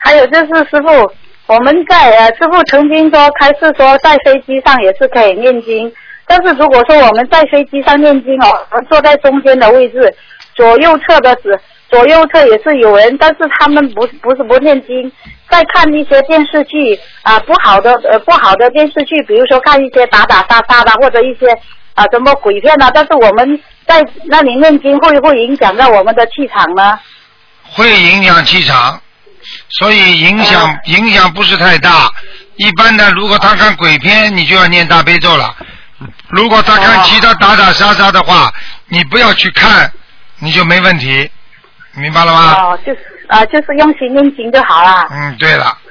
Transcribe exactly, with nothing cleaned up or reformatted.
还有就是师傅，我们在呃，师傅曾经说开示说在飞机上也是可以念经，但是如果说我们在飞机上念经哦，我们坐在中间的位置，左右侧的是左右侧也是有人，但是他们不不是不念经，在看一些电视剧啊、呃、不好的呃不好的电视剧，比如说看一些打打杀杀的或者一些啊、呃、什么鬼片啊，但是我们在那里念经会不会影响到我们的气场呢？ 会影响气场。所以影响、呃、影响不是太大，一般的如果他看鬼片，你就要念大悲咒了。如果他看其他打打杀杀的话，你不要去看，你就没问题，明白了吗？ 哦，就是啊、呃，就是用心念经就好了。 嗯，对了。